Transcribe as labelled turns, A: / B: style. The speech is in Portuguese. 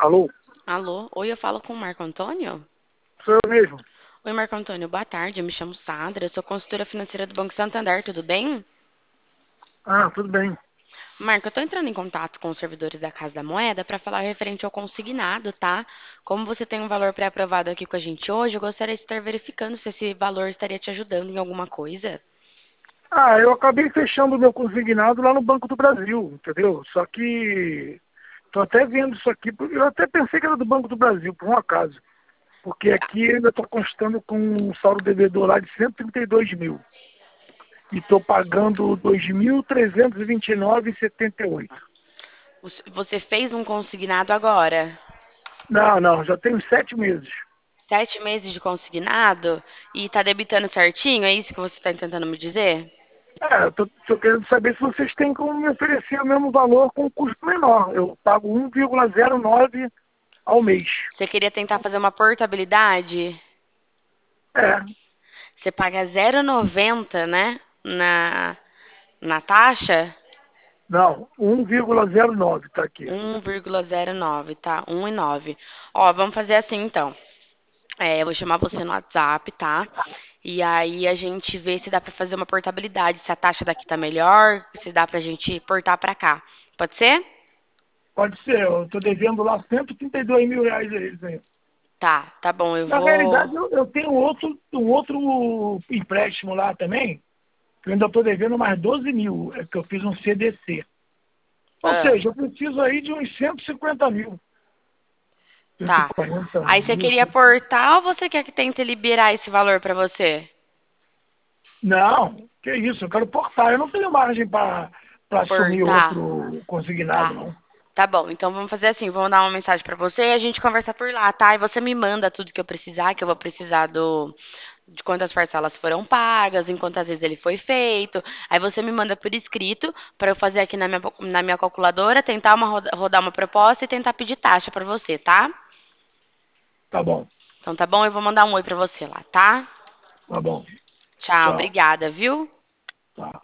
A: Alô?
B: Alô? Oi, eu falo com o Marco Antônio?
A: Sou eu mesmo.
B: Oi, Marco Antônio, boa tarde. Eu me chamo Sandra, eu sou consultora financeira do Banco Santander, tudo bem?
A: Ah, tudo bem.
B: Marco, eu tô entrando em contato com os servidores da Casa da Moeda para falar referente ao consignado, tá? Como você tem um valor pré-aprovado aqui com a gente hoje, eu gostaria de estar verificando se esse valor estaria te ajudando em alguma coisa.
A: Ah, eu acabei fechando o meu consignado lá no Banco do Brasil, entendeu? Só que tô até vendo isso aqui, porque eu até pensei que era do Banco do Brasil, por um acaso. Porque aqui eu ainda estou constando com um saldo devedor lá de 132 mil. E estou pagando 2.329,78.
B: Você fez um consignado agora?
A: Não, não, já tem uns 7 meses.
B: 7 meses de consignado e tá debitando certinho? É isso que você está tentando me dizer?
A: É, eu tô querendo saber se vocês têm como me oferecer o mesmo valor com custo menor. Eu pago 1,09 ao mês.
B: Você queria tentar fazer uma portabilidade?
A: É,
B: Você paga 0,90, né? Na taxa?
A: não, 1,09 está aqui.
B: 1,09, tá? 1,9. Ó, vamos fazer assim então. Eu vou chamar você no WhatsApp, tá? E aí a gente vê se dá pra fazer uma portabilidade, se a taxa daqui tá melhor, se dá pra gente portar pra cá. Pode ser?
A: Pode ser, eu estou devendo lá 132 mil reais a eles aí.
B: Tá bom, eu
A: Na
B: vou.
A: realidade, eu tenho um outro empréstimo lá também, que eu ainda estou devendo mais 12 mil, que eu fiz um CDC. Ou
B: Ah,
A: seja, eu preciso aí de uns 150 mil, cento e
B: tá.
A: quarenta
B: Aí você
A: mil.
B: queria portar ou você quer que tente liberar esse valor pra você?
A: Não, que isso, eu quero portar. Eu não tenho margem para assumir
B: Portar.
A: outro consignado,
B: Tá.
A: não.
B: Tá bom, então vamos fazer assim, vou mandar uma mensagem pra você e a gente conversa por lá, tá? E você me manda tudo que eu precisar, que eu vou precisar de quantas parcelas foram pagas, em quantas vezes ele foi feito. Aí você me manda por escrito pra eu fazer aqui na minha calculadora, tentar rodar uma proposta e tentar pedir taxa pra você, tá?
A: Tá bom,
B: Então tá bom, eu vou mandar um oi pra você lá, tá?
A: tá bom.
B: Tchau,
A: Tchau.
B: obrigada, viu?
A: Tá.